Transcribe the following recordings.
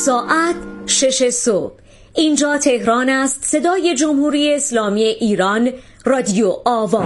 ساعت 6 صبح. اینجا تهران است. صدای جمهوری اسلامی ایران، رادیو آوا.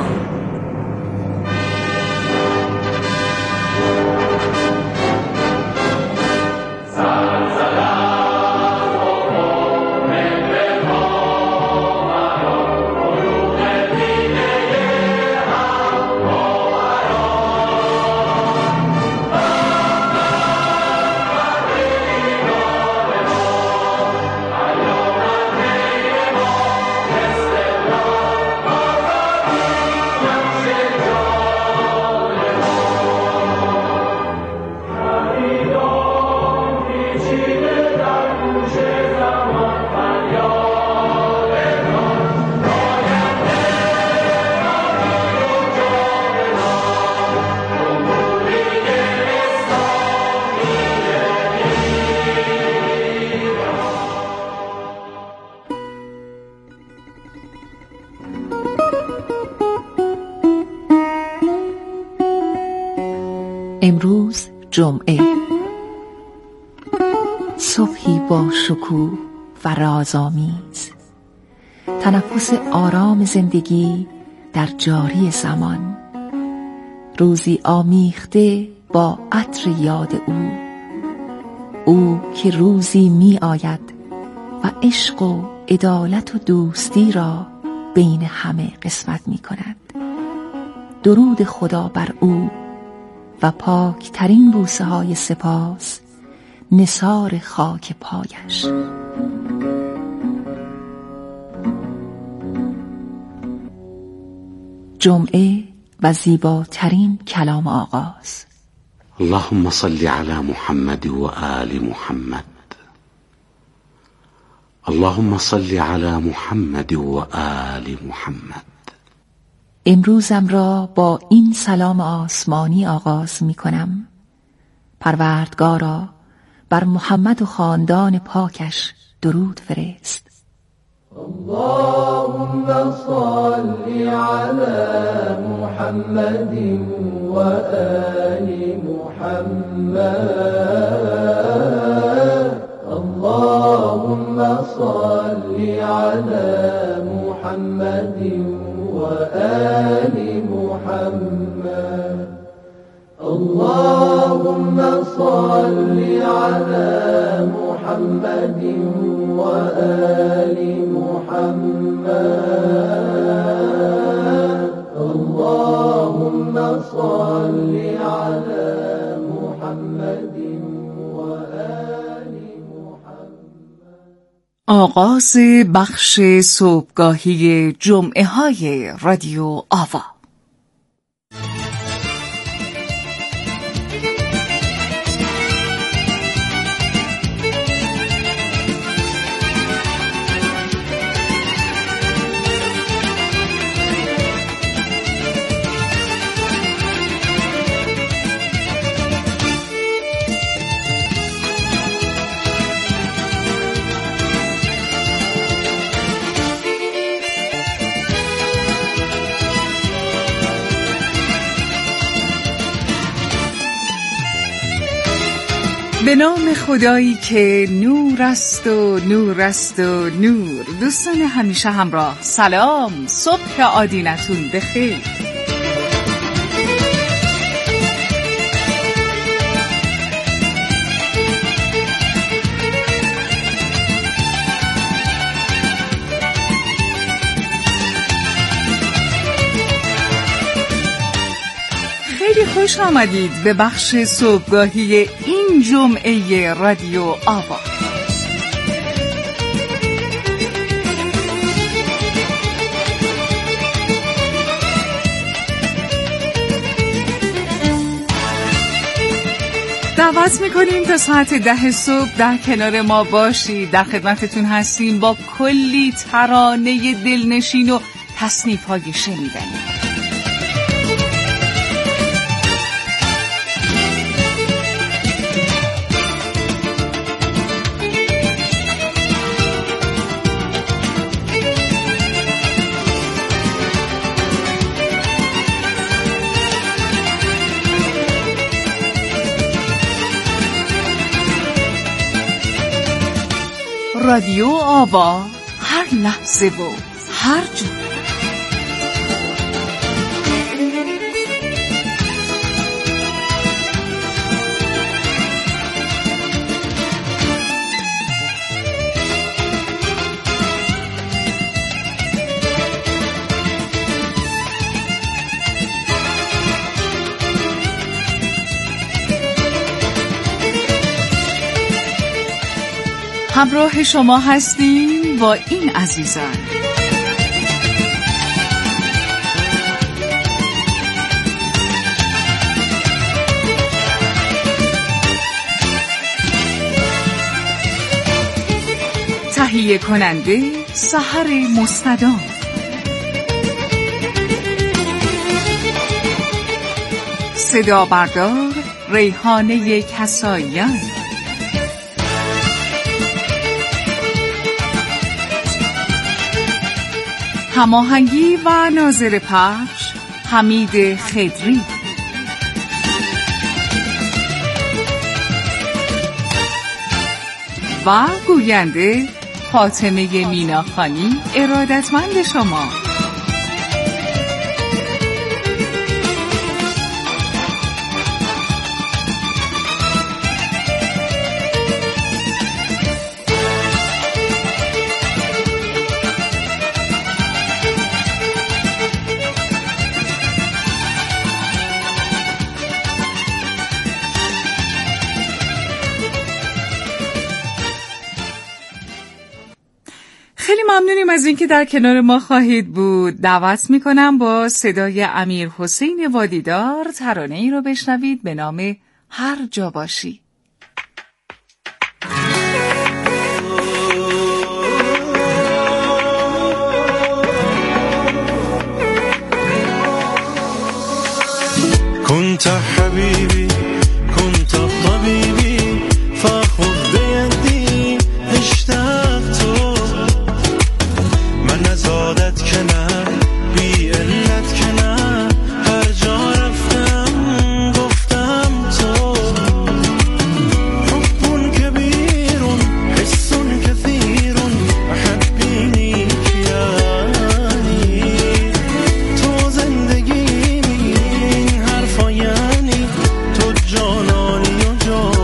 امروز جمعه، صبحی با شکوه و رازآمیز، تنفس آرام زندگی در جاری زمان، روزی آمیخته با عطر یاد او که روزی می آید و عشق و عدالت و دوستی را بین همه قسمت می کند. درود خدا بر او و پاک ترین بوسه های سپاس نثار خاک پایش. جمعه و زیباترین کلام آغاز. اللهم صل على محمد و آل محمد. اللهم صل على محمد و آل محمد. امروزم را با این سلام آسمانی آغاز می کنم: پروردگارا بر محمد و خاندان پاکش درود فرست. اللهم صل على محمد و آل محمد. اللهم صل على محمد وآل محمد. اللهم صل على محمد وآل محمد. اللهم صل على محمد وآل محمد. آغاز بخش صبحگاهی جمعه های رادیو آوا. به نام خدایی که نور است و نور است و نور. دوستان همیشه همراه، سلام، صبح آدینتون بخیر. خیلی خوش آمدید به بخش صبحگاهی این جمعه رادیو آوا. دعوت میکنیم تا ساعت 10 صبح در کنار ما باشید. در خدمتتون هستیم با کلی ترانه دلنشین و تصنیف‌های شنیدنی. رادیو آوا، هر لحظه و هر جا. همراه شما هستیم با این عزیزان. تهیه کننده سحر مستدام، صدا بردار ریحانه کساییان، هماهنگی و ناظر پخش حمید خدری، و گوینده فاطمه میناخانی ارادتمند شما. خیلی ممنونیم از اینکه در کنار ما خواهید بود. دعوت میکنم با صدای امیر حسین وادیدار ترانه ای رو بشنوید به نام هر جا باشی. كنت حبيبي كنت طبيبي فخذ بيدي اشتقت من نزادت که نه بی علت که نه هر جا رفتم گفتم تو حب كبير حس كثير احبيني كياني تو زندگی این حرفا یعنی تو جانانی و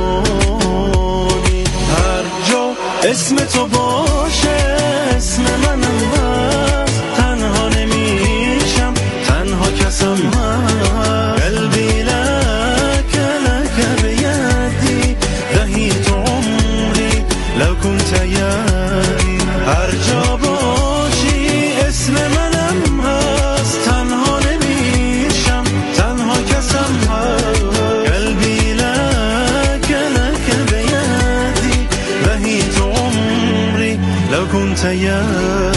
جانی هر جا اسم تو باشه اسم منم هست تنها نمیشم تنها کسم هست قلبی لك لك بیدی دهیت عمری لو كنت یدی هر جا باشی اسم منم هست تنها نمیشم تنها کسم هست قلبی لك لك بیدی دهیت عمری لو كنت یدی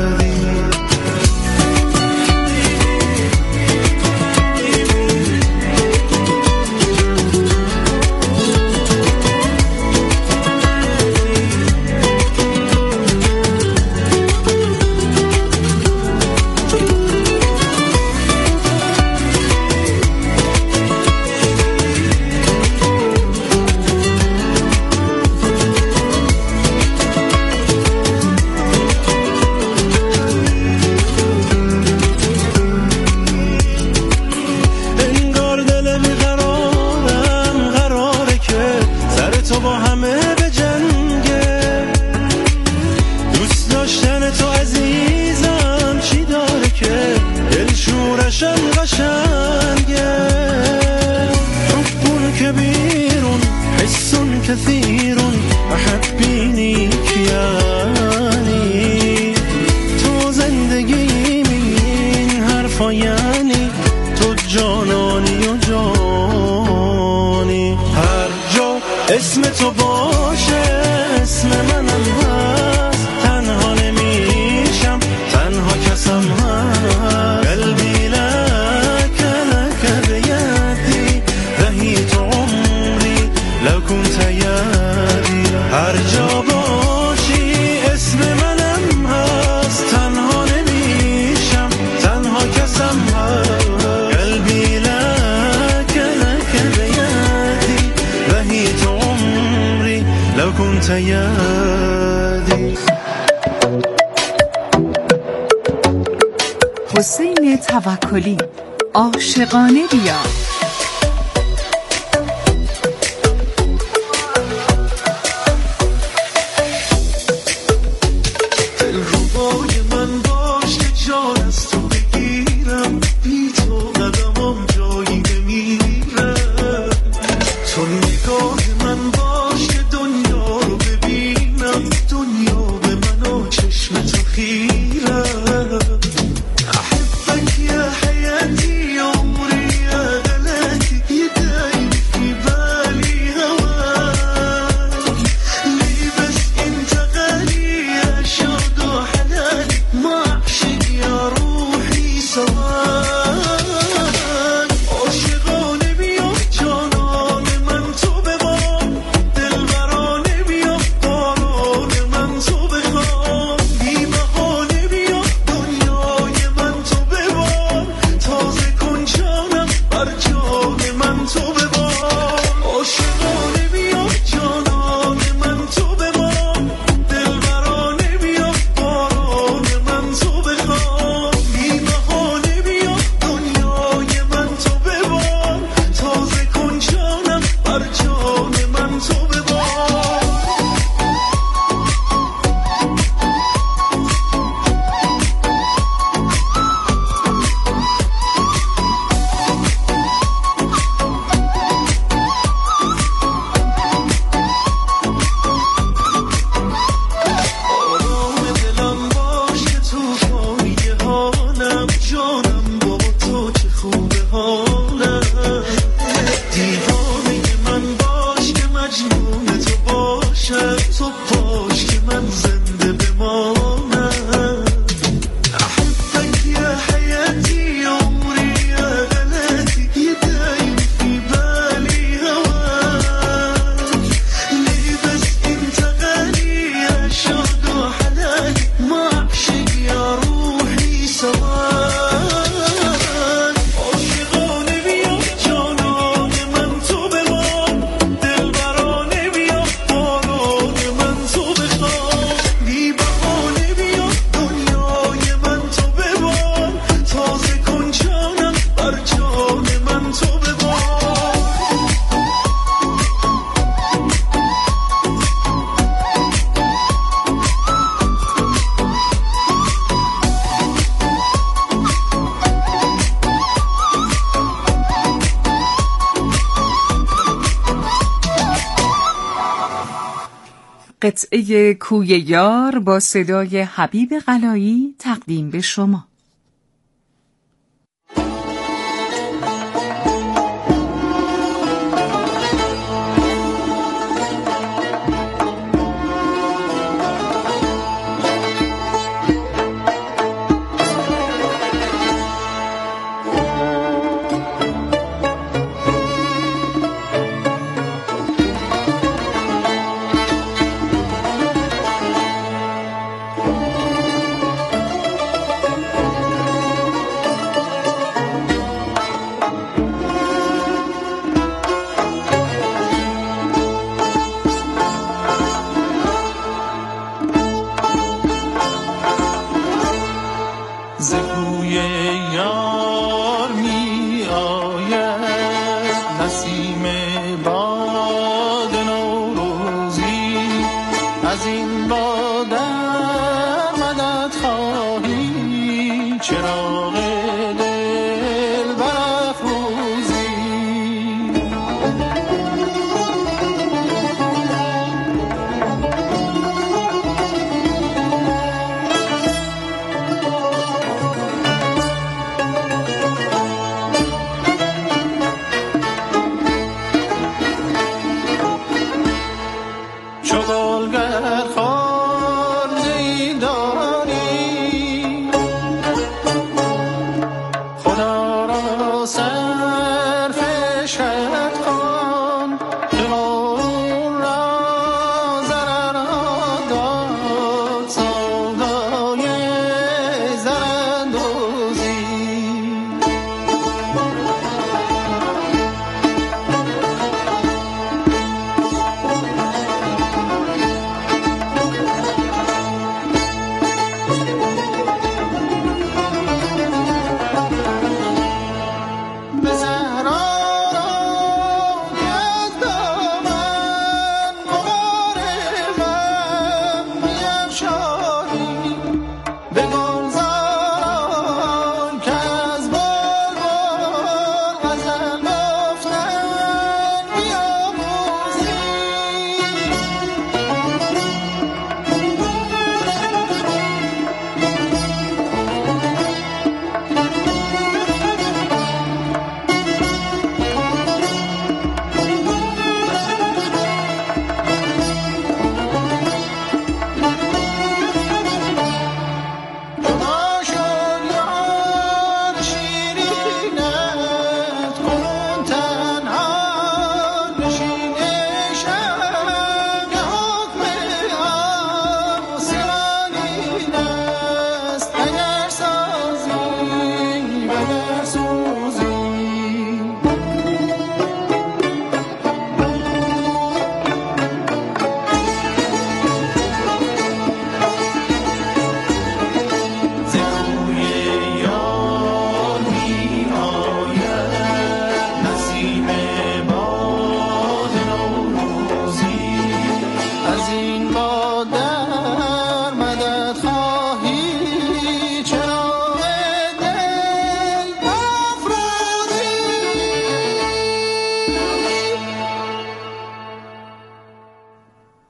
كثير أحبيني كياني تو زندگی این حرفا یعنی تو جانانی و جانی هر جا اسم تو باشه اسم منم هست تنها نمیشم تنها کسم هست قلبی لك لك بیدی دهیت عمری لو كنت یدی هر جا باشی اسم منم هست تنها نمیشم تنها کسم هست قلبی لك لك بیدی دهیت عمری لو كنت یدی حسین توکلی، عاشقانه بیا. قطعه کوی یار با صدای حبیب قلایی تقدیم به شما.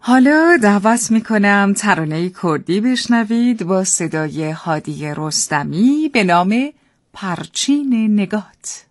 حالا دعوت میکنم ترانه کردی بشنوید با صدای هادی رستمی به نام پرچین نگات.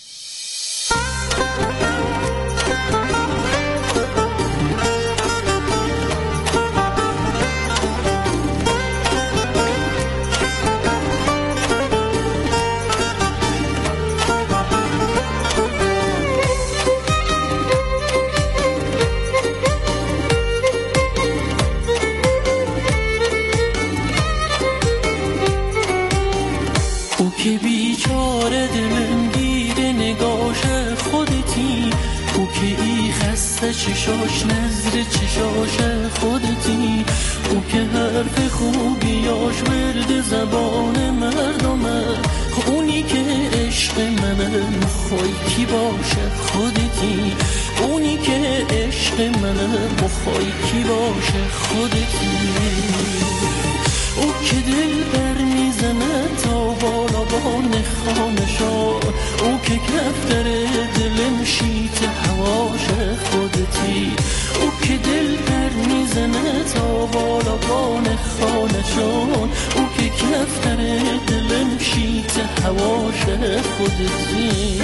که بیچاره دلم گیره نگاش خودتی، او که ای خسته چشاش نظر چشاش خودتی، او که حرف خوبیاش ورد زبان مردمه، اونی که عشق منه مخوای کی باشه خودتی، اونی که عشق منه مخوای کی باشه خودتی، او که دل بر میزنه تا بالا بان خانشا، او که کفتر دلم شیت هواش خودتی، او که دل بر میزنه تا بالا بان خانشان، او که کفتر دلم شیت هواش خودتی.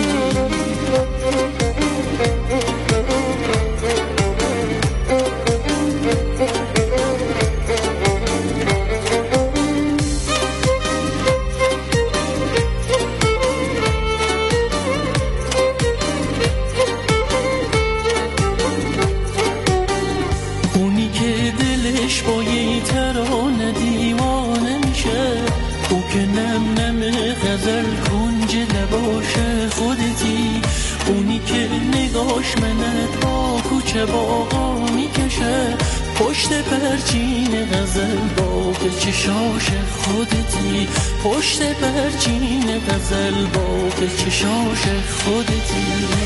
با یه ترانه دیوانه میشه، او که نم نم غزل کنج لباش خودتی، اونی که نگاش منه تا کوچه باقا میکشه، پشت پرچین غزل باغ چشاش خودتی، پشت پرچین غزل باغ چشاش خودتی،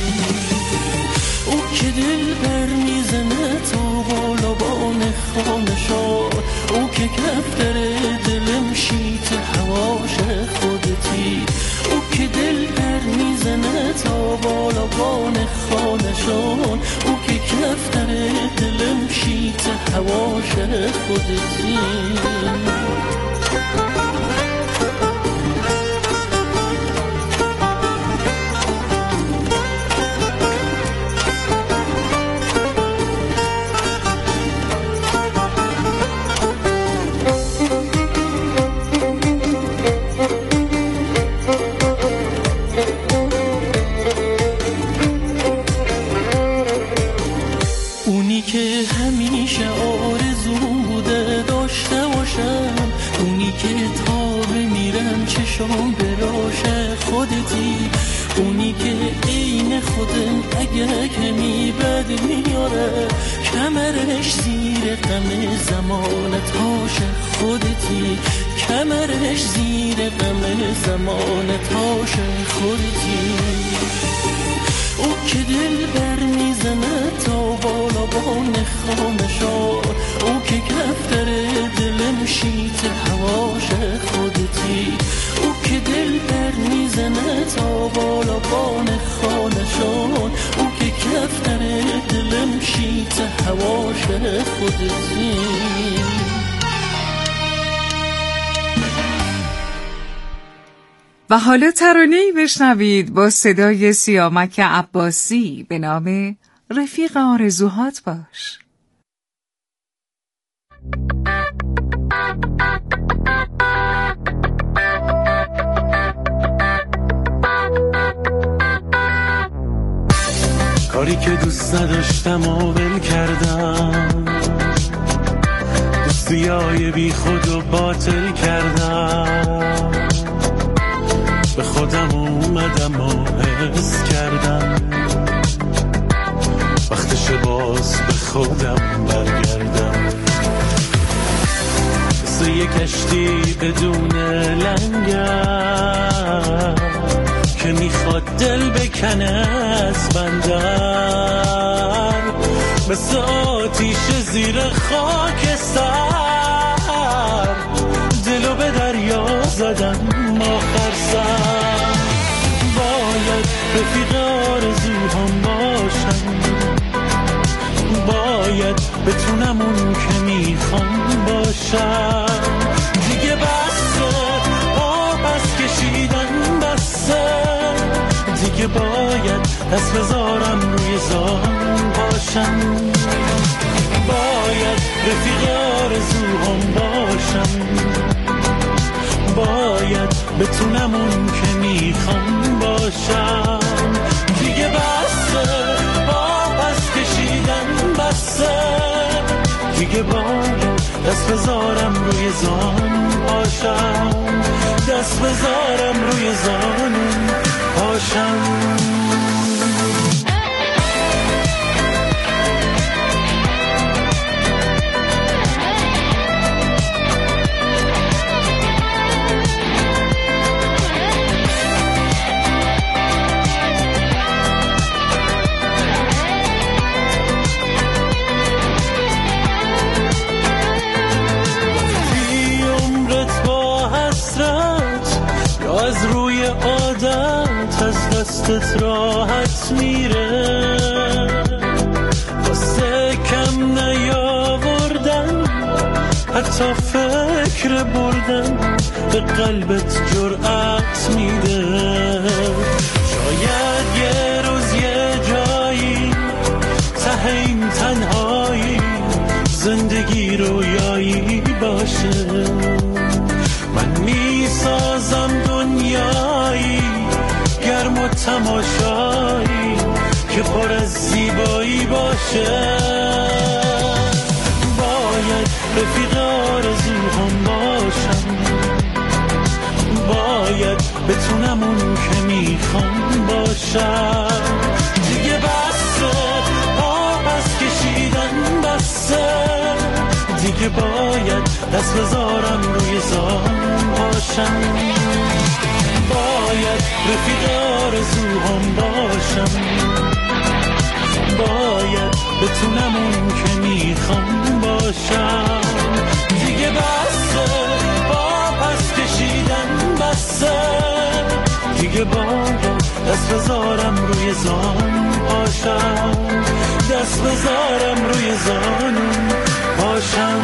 او که دل بر میزنه تا بالا بان خانشا، او که کفتر دلم شیت هواش خودتی، او که دل بر میزنه تا بالا بان خانشان، او که کفتر دلم شیت هواش خودتی. اونی که همیشه آرزوم بوده داشته باشم، اونی که تا بمیرم چشام براش خودتی، اونی که عین خودم اگه کمی بد میاره، کمرش زیر غم زمانتاش خودتی، کمرش زیر غم زمانتاش خودتی، او که دل بر میزنه تا بالا بان خانشا، او که کفتر دلم شیت هواش خودتی، او که دل بر میزنه تا بالا بان خانشان، او که کفتر دلم شیت هواش خودتی. و حالا ترانه‌ای بشنوید با صدای سیامک عباسی به نام رفیق آرزوهات باش. کاری که دوست نداشتم و ول کردم، دوستیای بی خود و باطل کردم، به خودم اومدم و حس کردم وقتش باز به خودم برگردم، مثل یک کشتی بدون لنگر که میخواد دل بکنه از بندر، مثل آتیش زیر خاکستر دلو به دریا زدم آخر سر، باید رفیق آرزوهام باشم، باید بتونم اون که میخوام باشم. دیگه بسه پس کشیدن بسه، دیگه باید دست بذارم روی زان باشم. باید رفیق آرزوهام باشم، باید بتونم اون که میخوام باشم. دیگه بسه پس کشیدن بسه، دیگه باید دست بذارم روی زان باشم، دست بذارم روی زان باشم. دستت راحت میره، واسه کم نیاوردن حتی فکر بردن به قلبت جرأت میده. شاید یه روز یه جایی ته این تنهایی زندگی رویایی باشه. من میسازم دنیایی گرم و تماشایی که پر از زیبایی باشه. باید رفیق آرزوهام باشم، باید بتونم اون که میخوام باشم. دیگه بسه پس کشیدن بسه، دیگه باید دست بذارم روی زان باشم. باید رفیق آرزوهام باشم، باید بتونم اون که میخوام باشم. دیگه بسه پس کشیدن بسه، دیگه باید دست بذارم روی زان باشم، دست بذارم روی زان باشم.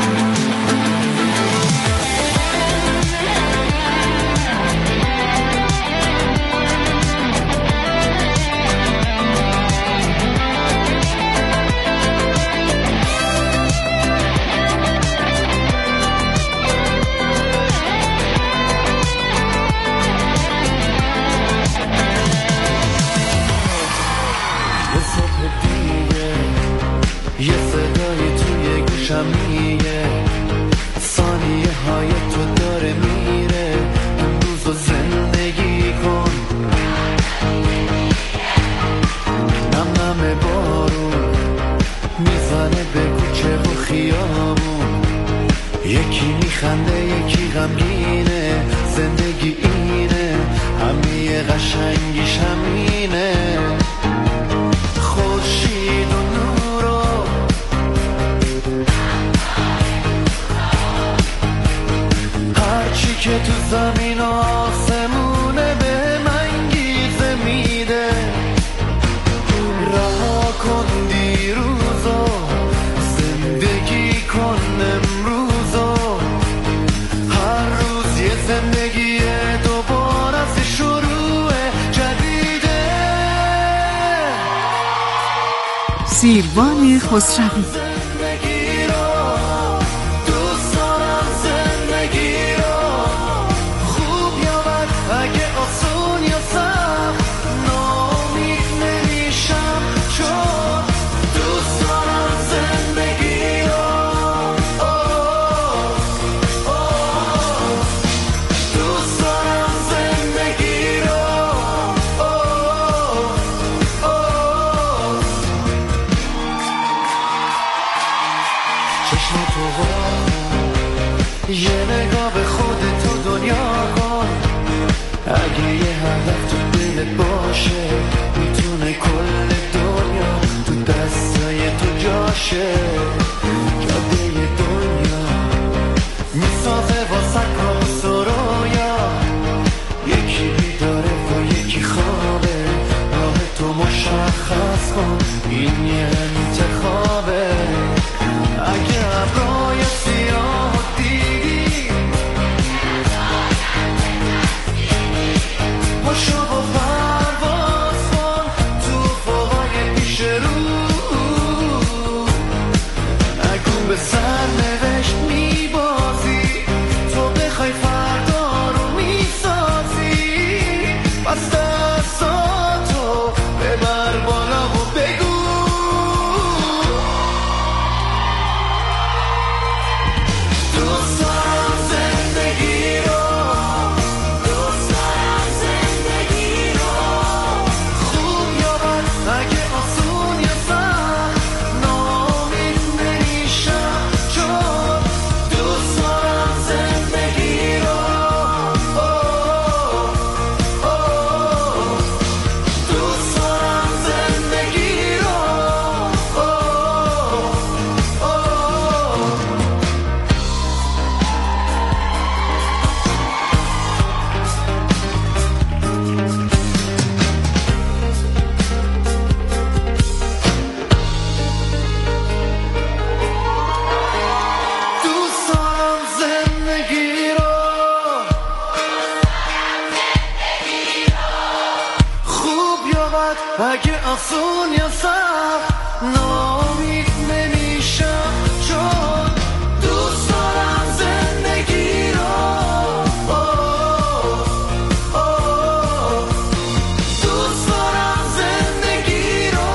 یه صدای توی گوشم میگه ثانیه های تو داره میره، امروز رو زندگی کن. نم نم بارون میزنه به کوچه و خیابون، یکی میخنده یکی غمگینه. زندگی اینه، همه قشنگیش همینه. خورشید و نورو هرچی که تو زمین و آسمونه به من گیزه میده. رها کن دیروزو، زندگی کن امروزو. هر روز یه زندگی دوباره از شروع جدیده. سیروان خسروی. یه نگاه به خودت تو دنیا کن، اگه یه هدف تو دلت باشه میتونه کل دنیا تو دستای تو جاشه. جاده دنیا میسازه واسه کابوس و رویا، یکی بیداره و یکی خوابه. راه تو مشخص کن، این یه انتخابه. اگه ابرای سیاه دیدی پاشو با پرواز کن تو فوقای پیش رو اگه به سرنوشت میبازی تو بخوای فردا رو میسازی پس دستاتو ببر بالا و بگو دوست دارم زندگی رو دوست دارم زندگی رو خوب یا بد اگه آسون یا سخت ناامید نمیشم چون دوست دارم زندگی رو دوست دارم زندگی رو دوست دارم زندگی رو خوب یا بد اگه آسون یا سخت ناامید نمیشم چون دوست دارم زندگی رو دوست دارم زندگی رو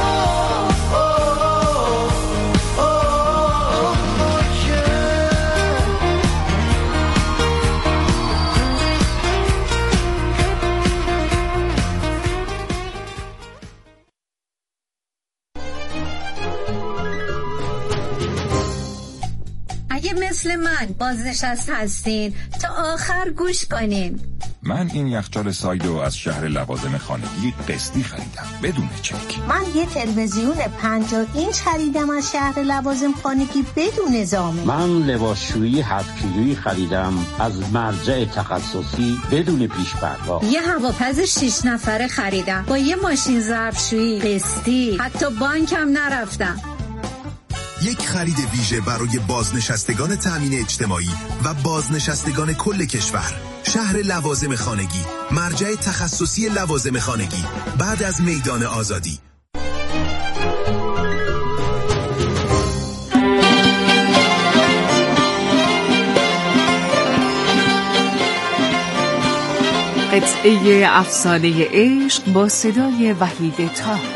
اگه مثل من بازنشسته هستین تا آخر گوش کنین. من این یخچال سایدو از شهر لوازم خانگی قسطی خریدم بدون چک. من یه تلویزیون 50 اینچ خریدم از شهر لوازم خانگی بدون ضامن. من لباسشویی 7 کیلویی خریدم از مرجع تخصصی بدون پیش پرداخت. یه هواپز 6 نفره خریدم با یه ماشین ظرفشویی قسطی، حتی بانکم نرفتم. یک خرید ویژه برای بازنشستگان تامین اجتماعی و بازنشستگان کل کشور. شهر لوازم خانگی، مرجع تخصصی لوازم خانگی، بعد از میدان آزادی. قطعه افسانه عشق با صدای وحید طاهر.